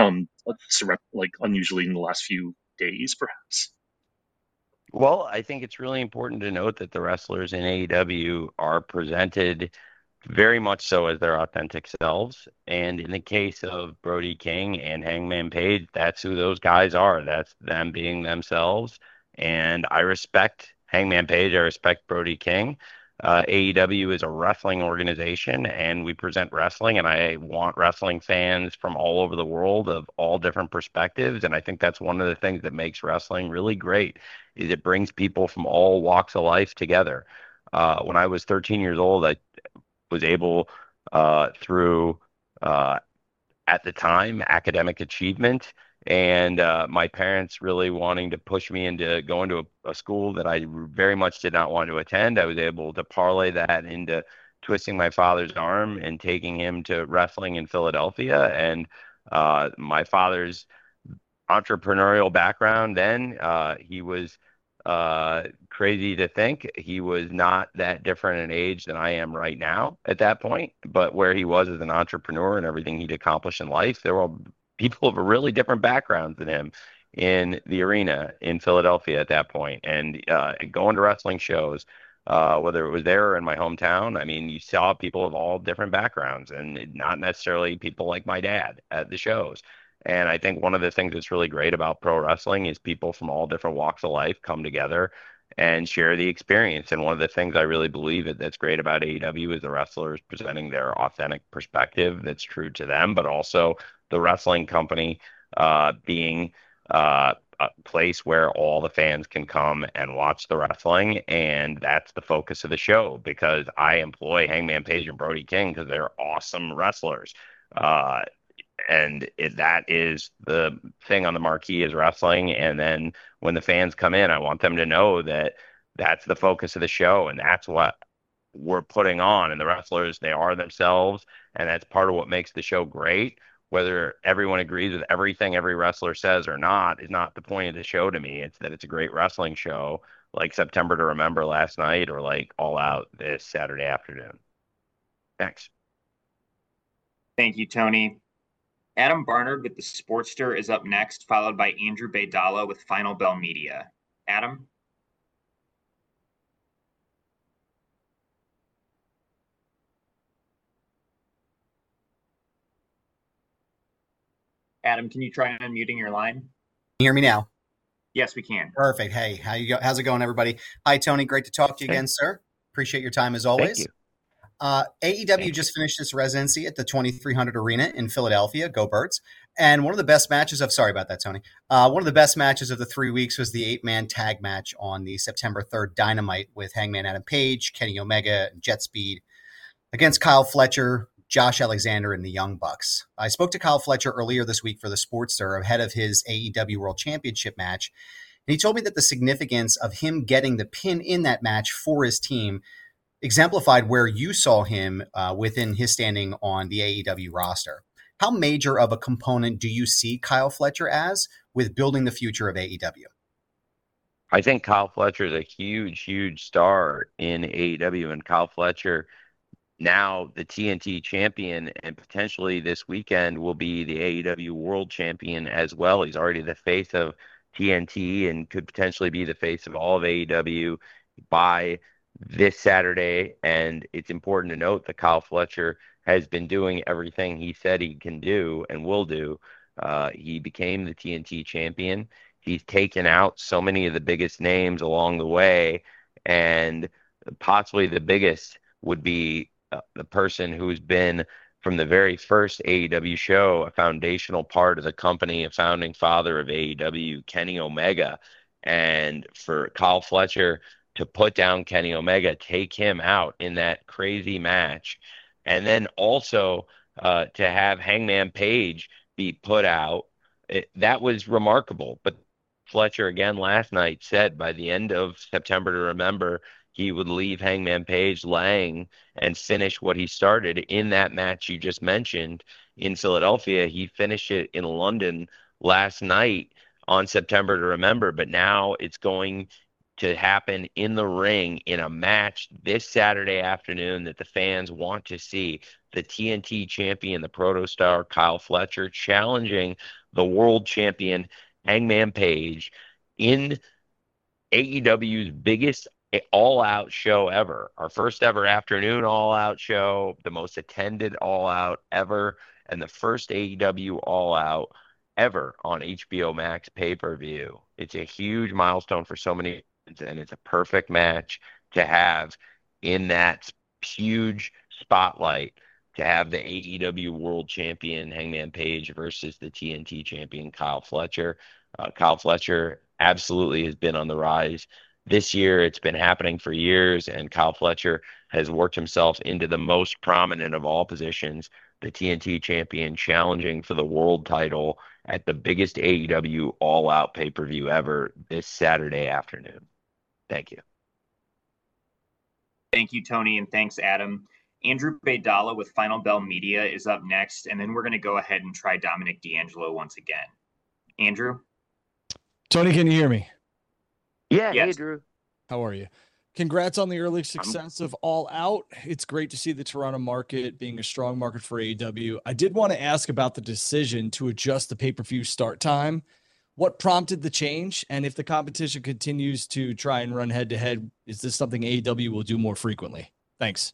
unusually in the last few days, perhaps. Well, I think it's really important to note that the wrestlers in AEW are presented very much so as their authentic selves. And in the case of Brody King and Hangman Page, that's who those guys are. That's them being themselves. And I respect Hangman Page. I respect Brody King. AEW is a wrestling organization, and we present wrestling, and I want wrestling fans from all over the world of all different perspectives. And I think that's one of the things that makes wrestling really great, is it brings people from all walks of life together. When I was 13 years old, I was able through at the time academic achievement and my parents really wanting to push me into going to a school that I very much did not want to attend. I was able to parlay that into twisting my father's arm and taking him to wrestling in Philadelphia. And my father's entrepreneurial background then. He was crazy to think he was not that different in age than I am right now at that point. But where he was as an entrepreneur and everything he'd accomplished in life, there were people of a really different backgrounds than him in the arena in Philadelphia at that point. And going to wrestling shows, whether it was there or in my hometown, I mean, you saw people of all different backgrounds and not necessarily people like my dad at the shows. And I think one of the things that's really great about pro wrestling is people from all different walks of life come together and share the experience. And one of the things I really believe that's great about AEW is the wrestlers presenting their authentic perspective that's true to them, but also the wrestling company being a place where all the fans can come and watch the wrestling. And that's the focus of the show, because I employ Hangman Page and Brody King because they're awesome wrestlers. That is the thing on the marquee is wrestling. And then when the fans come in, I want them to know that that's the focus of the show and that's what we're putting on. And the wrestlers, they are themselves. And that's part of what makes the show great. Whether everyone agrees with everything every wrestler says or not is not the point of the show to me. It's that it's a great wrestling show, like September to Remember last night or like All Out this Saturday afternoon. Thanks. Thank you, Tony. Adam Barnard with the Sportster is up next, followed by Andrew Baydala with Final Bell Media. Adam? Adam, can you try unmuting your line? Can you hear me now? Yes, we can. Perfect. Hey, how's it going, everybody? Hi, Tony. Great to talk to you again, sir. Appreciate your time as always. Thank you. AEW just finished its residency at the 2300 Arena in Philadelphia. Go Birds. And one of the best matches of, sorry about that, Tony. One of the best matches of the 3 weeks was the 8-man tag match on the September 3rd Dynamite with Hangman Adam Page, Kenny Omega, and Jet Speed against Kyle Fletcher, Josh Alexander, and the Young Bucks. I spoke to Kyle Fletcher earlier this week for the Sportster ahead of his AEW World Championship match. And he told me that the significance of him getting the pin in that match for his team exemplified where you saw him within his standing on the AEW roster. How major of a component do you see Kyle Fletcher as with building the future of AEW? I think Kyle Fletcher is a huge, huge star in AEW, and Kyle Fletcher, now the TNT champion, and potentially this weekend will be the AEW world champion as well. He's already the face of TNT and could potentially be the face of all of AEW by this Saturday. And it's important to note that Kyle Fletcher has been doing everything he said he can do and will do. He became the TNT champion. He's taken out so many of the biggest names along the way, and possibly the biggest would be the person who's been from the very first AEW show, a foundational part of the company, a founding father of AEW, Kenny Omega. And for Kyle Fletcher to put down Kenny Omega, take him out in that crazy match, and then also to have Hangman Page be put out, that was remarkable. But Fletcher, again, last night said by the end of September to Remember, he would leave Hangman Page laying and finish what he started in that match you just mentioned in Philadelphia. He finished it in London last night on September to Remember, but now it's going to happen in the ring in a match this Saturday afternoon that the fans want to see. The TNT champion, the protostar Kyle Fletcher, challenging the world champion Hangman Page in AEW's biggest all-out show ever. Our first ever afternoon all-out show, the most attended all-out ever, and the first AEW all-out ever on HBO Max pay-per-view. It's a huge milestone for so many, and it's a perfect match to have in that huge spotlight, to have the AEW World Champion Hangman Page versus the TNT Champion Kyle Fletcher. Kyle Fletcher absolutely has been on the rise this year. It's been happening for years, and Kyle Fletcher has worked himself into the most prominent of all positions, the TNT Champion, challenging for the world title at the biggest AEW all-out pay-per-view ever this Saturday afternoon. Thank you. Thank you, Tony, and thanks, Adam. Andrew Baydala with Final Bell Media is up next, and then we're going to go ahead and try Dominic D'Angelo once again. Andrew? Tony, can you hear me? Yeah, hey Yes. Drew. How are you? Congrats on the early success of All Out. It's great to see the Toronto market being a strong market for AEW. I did want to ask about the decision to adjust the pay-per-view start time. What prompted the change? And if the competition continues to try and run head-to-head, is this something AEW will do more frequently? Thanks.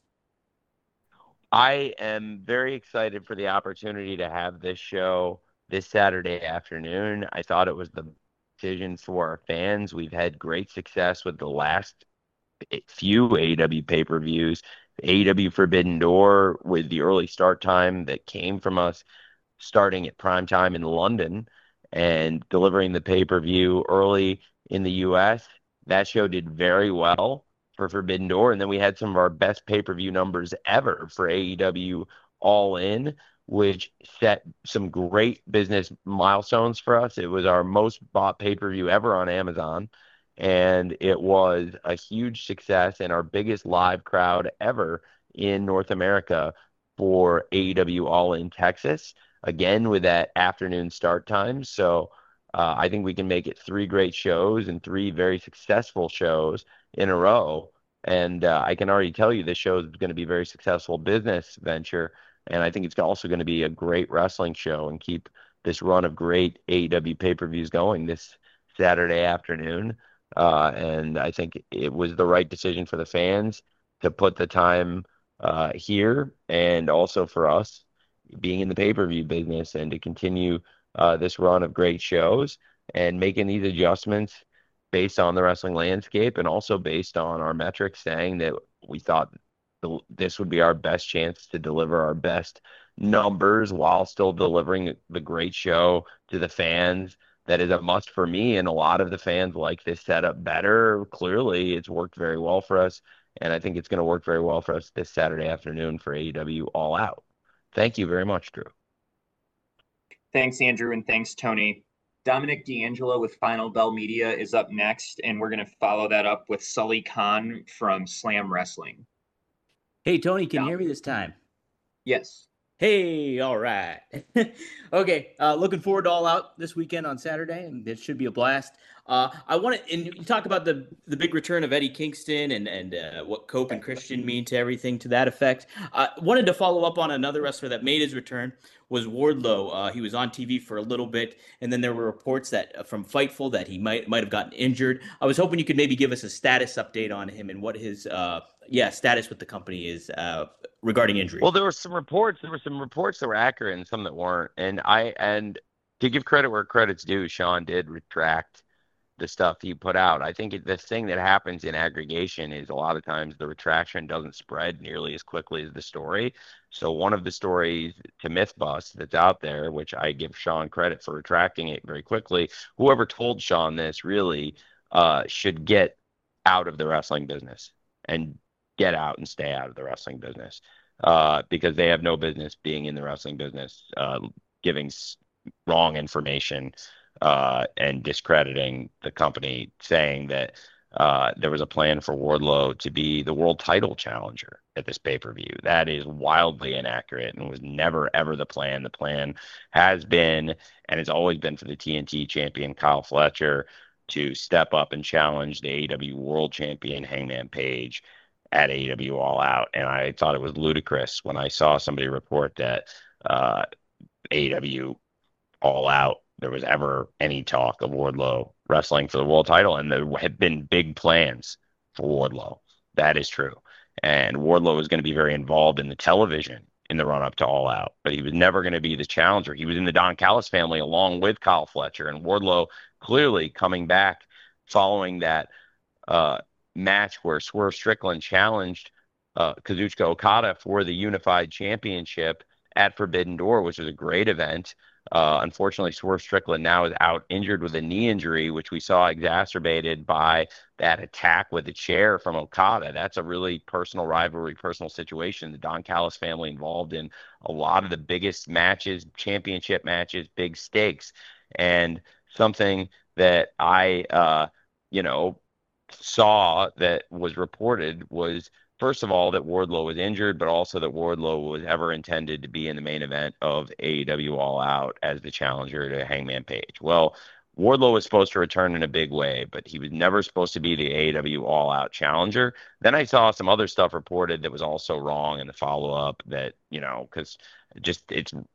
I am very excited for the opportunity to have this show this Saturday afternoon. I thought it was the decision for our fans. We've had great success with the last few AEW pay-per-views. AEW Forbidden Door with the early start time that came from us starting at prime time in London and delivering the pay-per-view early in the US. That show did very well for Forbidden Door. And then we had some of our best pay-per-view numbers ever for AEW All In, which set some great business milestones for us. It was our most bought pay-per-view ever on Amazon. And it was a huge success and our biggest live crowd ever in North America for AEW All In Texas, again with that afternoon start time. So I think we can make it 3 great shows and 3 very successful shows in a row. And I can already tell you this show is going to be a very successful business venture. And I think it's also going to be a great wrestling show and keep this run of great AEW pay-per-views going this Saturday afternoon. And I think it was the right decision for the fans to put the time here and also for us being in the pay-per-view business and to continue this run of great shows and making these adjustments based on the wrestling landscape and also based on our metrics saying that we thought this would be our best chance to deliver our best numbers while still delivering the great show to the fans. That is a must for me, and a lot of the fans like this setup better. Clearly, it's worked very well for us, and I think it's going to work very well for us this Saturday afternoon for AEW All Out. Thank you very much, Drew. Thanks, Andrew, and thanks, Tony. Dominic D'Angelo with Final Bell Media is up next, and we're going to follow that up with Sully Khan from Slam Wrestling. Hey, Tony, can you hear me this time? Yes. Hey, all right. Okay, looking forward to All Out this weekend on Saturday, and it should be a blast. I want to, and you talk about the big return of Eddie Kingston and what Cope and Christian mean to everything to that effect. Wanted to follow up on another wrestler that made his return was Wardlow. He was on TV for a little bit, and then there were reports that from Fightful that he might have gotten injured. I was hoping you could maybe give us a status update on him and what his status with the company is regarding injury. Well, there were some reports. There were some reports that were accurate and some that weren't. And to give credit where credit's due, Sean did retract the stuff he put out. I think the thing that happens in aggregation is a lot of times the retraction doesn't spread nearly as quickly as the story. So one of the stories to Mythbust that's out there, which I give Sean credit for retracting it very quickly, whoever told Sean this really should get out of the wrestling business and get out and stay out of the wrestling business because they have no business being in the wrestling business, giving wrong information and discrediting the company, saying that there was a plan for Wardlow to be the world title challenger at this pay-per-view. That is wildly inaccurate and was never, ever the plan. The plan has been and has always been for the TNT champion Kyle Fletcher to step up and challenge the AEW world champion Hangman Page at AEW All Out. And I thought it was ludicrous when I saw somebody report that AEW All Out, there was ever any talk of Wardlow wrestling for the world title. And there had been big plans for Wardlow. That is true. And Wardlow was going to be very involved in the television in the run-up to All Out, but he was never going to be the challenger. He was in the Don Callis family along with Kyle Fletcher, and Wardlow clearly coming back following that match where Swerve Strickland challenged Kazuchika Okada for the Unified Championship at Forbidden Door, which was a great event. Unfortunately, Swerve Strickland now is out injured with a knee injury, which we saw exacerbated by that attack with the chair from Okada. That's a really personal rivalry, personal situation. The Don Callis family involved in a lot of the biggest matches, championship matches, big stakes. And something that I, saw that was reported was first of all, that Wardlow was injured, but also that Wardlow was ever intended to be in the main event of AEW All Out as the challenger to Hangman Page. Well, Wardlow was supposed to return in a big way, but he was never supposed to be the AEW All Out challenger. Then I saw some other stuff reported that was also wrong in the follow up that, because just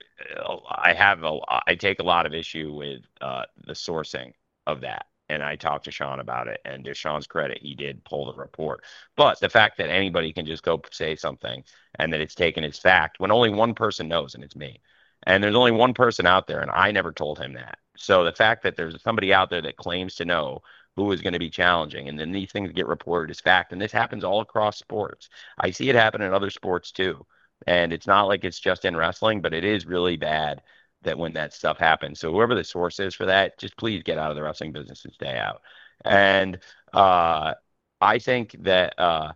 I take a lot of issue with the sourcing of that. And I talked to Sean about it, and to Sean's credit, he did pull the report. But the fact that anybody can just go say something and that it's taken as fact when only one person knows, and it's me. And there's only one person out there, and I never told him that. So the fact that there's somebody out there that claims to know who is going to be challenging, and then these things get reported as fact, and this happens all across sports. I see it happen in other sports too. And it's not like it's just in wrestling, but it is really bad that when that stuff happens. So whoever the source is for that, just please get out of the wrestling business and stay out. And I think that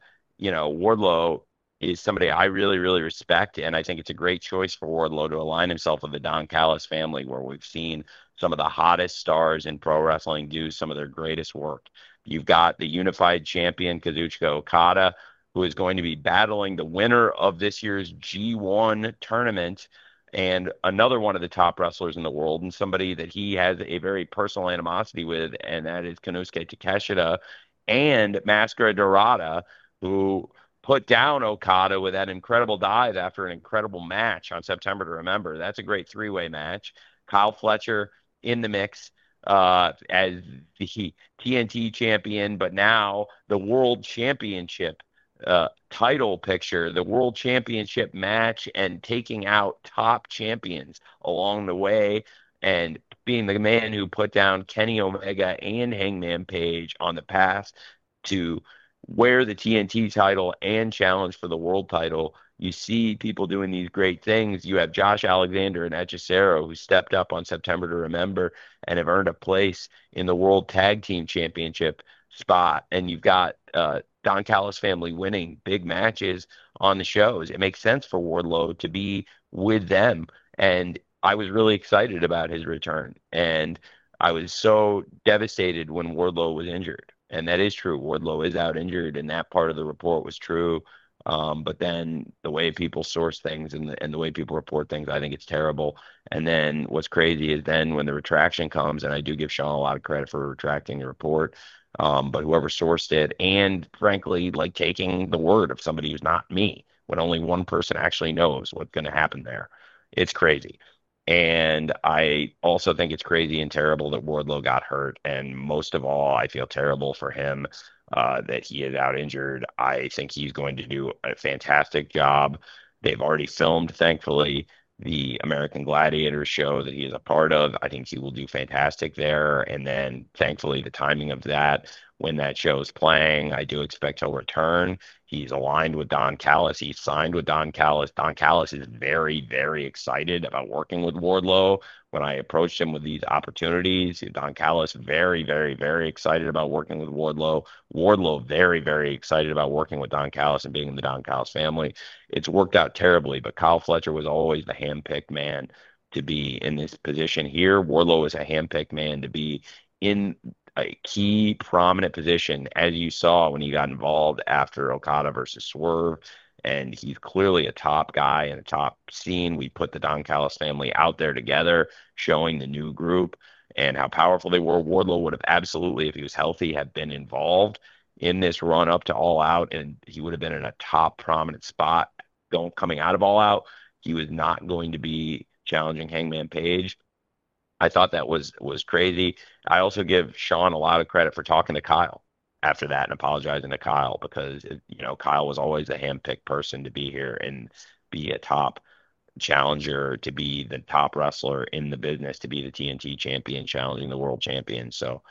Wardlow is somebody I really, really respect, and I think it's a great choice for Wardlow to align himself with the Don Callis family, where we've seen some of the hottest stars in pro wrestling do some of their greatest work. You've got the unified champion Kazuchika Okada, who is going to be battling the winner of this year's G1 tournament and another one of the top wrestlers in the world, and somebody that he has a very personal animosity with, and that is Konosuke Takeshita and Mascara Dorada, who put down Okada with that incredible dive after an incredible match on September to Remember. That's a great three-way match. Kyle Fletcher in the mix as the TNT champion, but now the World Championship title picture, the World Championship match, and taking out top champions along the way, and being the man who put down Kenny Omega and Hangman Page on the path to wear the TNT title and challenge for the world title. You see people doing these great things. You have Josh Alexander and Hechicero, who stepped up on September to Remember and have earned a place in the World Tag Team Championship spot. And you've got Don Callis family winning big matches on the shows. It makes sense for Wardlow to be with them. And I was really excited about his return. And I was so devastated when Wardlow was injured. And that is true. Wardlow is out injured, and that part of the report was true. But then the way people source things and the way people report things, I think it's terrible. And then what's crazy is then when the retraction comes, and I do give Sean a lot of credit for retracting the report, but whoever sourced it, and frankly, like taking the word of somebody who's not me, when only one person actually knows what's going to happen there, it's crazy. And I also think it's crazy and terrible that Wardlow got hurt. And most of all, I feel terrible for him that he is out injured. I think he's going to do a fantastic job. They've already filmed, thankfully, the American Gladiator show that he is a part of. I think he will do fantastic there. And then, thankfully, the timing of that, when that show is playing, I do expect he'll return. He's aligned with Don Callis. He's signed with Don Callis. Don Callis is very, very excited about working with Wardlow. When I approached him with these opportunities, Don Callis very, very, very excited about working with Wardlow. Wardlow very, very excited about working with Don Callis and being in the Don Callis family. It's worked out terribly, but Kyle Fletcher was always the handpicked man to be in this position here. Wardlow is a handpicked man to be in a key prominent position, as you saw when he got involved after Okada versus Swerve. And he's clearly a top guy in a top scene. We put the Don Callis family out there together, showing the new group and how powerful they were. Wardlow would have absolutely, if he was healthy, have been involved in this run up to All Out, and he would have been in a top prominent spot coming out of All Out. He was not going to be challenging Hangman Page. I thought that was crazy. I also give Sean a lot of credit for talking to Kyle after that and apologizing to Kyle, because Kyle was always a handpicked person to be here and be a top challenger, to be the top wrestler in the business, to be the TNT champion challenging the world champion. So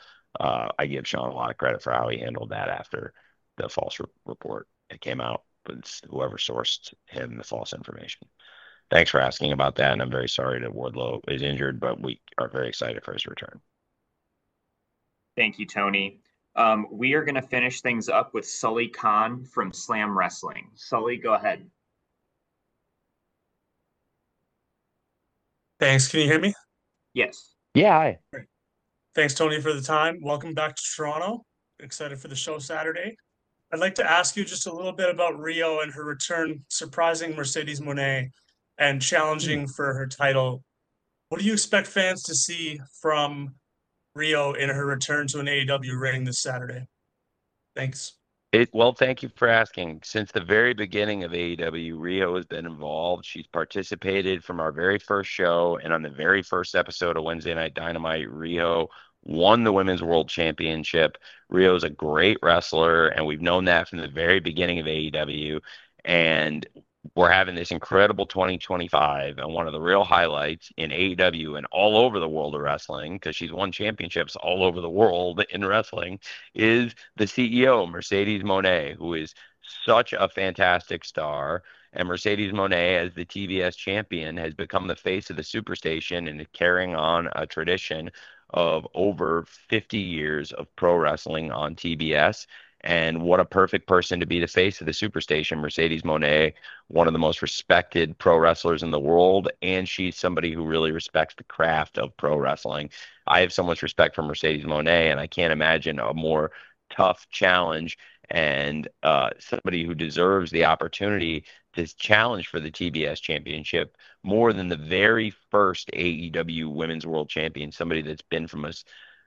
I give Sean a lot of credit for how he handled that after the false report that came out, but whoever sourced him the false information. Thanks for asking about that, and I'm very sorry that Wardlow is injured, but we are very excited for his return. Thank you, Tony. We are going to finish things up with Sully Khan from Slam Wrestling. Sully, go ahead. Thanks. Can you hear me? Yes. Yeah, hi. Great. Thanks, Tony, for the time. Welcome back to Toronto. Excited for the show Saturday. I'd like to ask you just a little bit about Rio and her return, surprising Mercedes Moné and challenging for her title. What do you expect fans to see from Rio in her return to an AEW ring this Saturday? Thanks. Well, thank you for asking. Since the very beginning of AEW, Rio has been involved. She's participated from our very first show, and on the very first episode of Wednesday Night Dynamite, Rio won the Women's World Championship. Rio's a great wrestler, and we've known that from the very beginning of AEW. And we're having this incredible 2025, and one of the real highlights in AEW and all over the world of wrestling, because she's won championships all over the world in wrestling, is the CEO, Mercedes Moné, who is such a fantastic star. And Mercedes Moné, as the TBS champion, has become the face of the Superstation and is carrying on a tradition of over 50 years of pro wrestling on TBS. And what a perfect person to be the face of the Superstation. Mercedes Moné, one of the most respected pro wrestlers in the world, and she's somebody who really respects the craft of pro wrestling. I have so much respect for Mercedes Moné, and I can't imagine a more tough challenge and somebody who deserves the opportunity to challenge for the TBS championship more than the very first AEW Women's World Champion, somebody that's been from us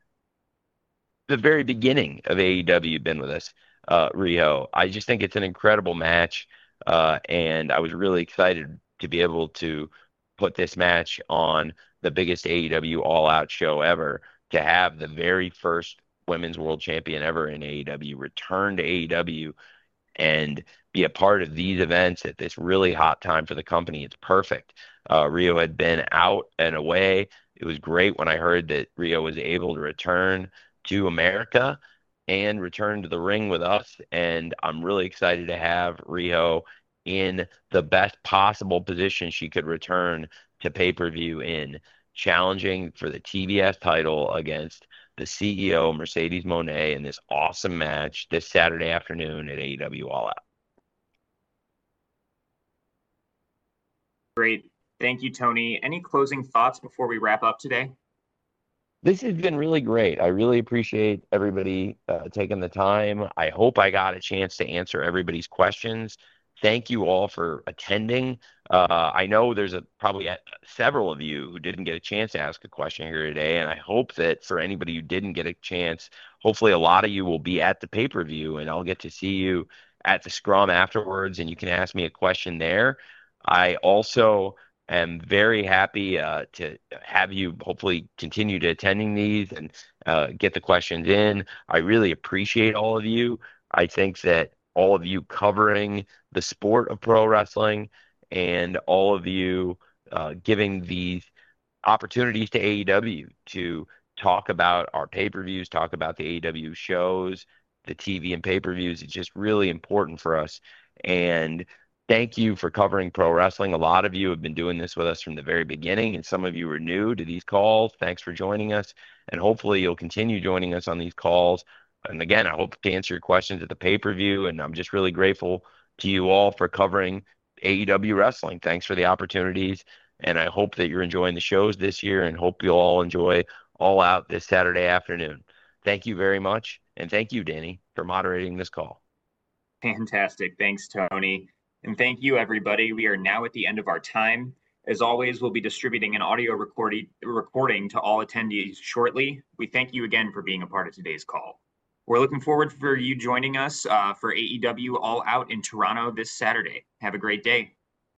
the very beginning of AEW, been with us, Rio. I just think it's an incredible match, and I was really excited to be able to put this match on the biggest AEW all-out show ever, to have the very first Women's World Champion ever in AEW return to AEW and be a part of these events at this really hot time for the company. It's perfect. Rio had been out and away. It was great when I heard that Rio was able to return to America and return to the ring with us. And I'm really excited to have Rio in the best possible position she could return to pay-per-view in, challenging for the TBS title against the CEO, Mercedes Moné, in this awesome match this Saturday afternoon at AEW All Out. Great. Thank you, Tony. Any closing thoughts before we wrap up today? This has been really great. I really appreciate everybody taking the time. I hope I got a chance to answer everybody's questions. Thank you all for attending. I know there's probably several of you who didn't get a chance to ask a question here today, and I hope that for anybody who didn't get a chance, hopefully a lot of you will be at the pay-per-view, and I'll get to see you at the scrum afterwards, and you can ask me a question there. I also am very happy to have you hopefully continue to attending these and get the questions in. I really appreciate all of you. I think that all of you covering the sport of pro wrestling and all of you giving these opportunities to AEW to talk about our pay-per-views, talk about the AEW shows, the TV and pay-per-views. It's just really important for us. And thank you for covering pro wrestling. A lot of you have been doing this with us from the very beginning, and some of you are new to these calls. Thanks for joining us, and hopefully you'll continue joining us on these calls. And again, I hope to answer your questions at the pay-per-view, and I'm just really grateful to you all for covering AEW wrestling. Thanks for the opportunities, and I hope that you're enjoying the shows this year, and hope you'll all enjoy All Out this Saturday afternoon. Thank you very much, and thank you, Danny, for moderating this call. Fantastic. Thanks, Tony. And thank you, everybody. We are now at the end of our time. As always, we'll be distributing an audio recording to all attendees shortly. We thank you again for being a part of today's call. We're looking forward for you joining us for AEW All Out in Toronto this Saturday. Have a great day.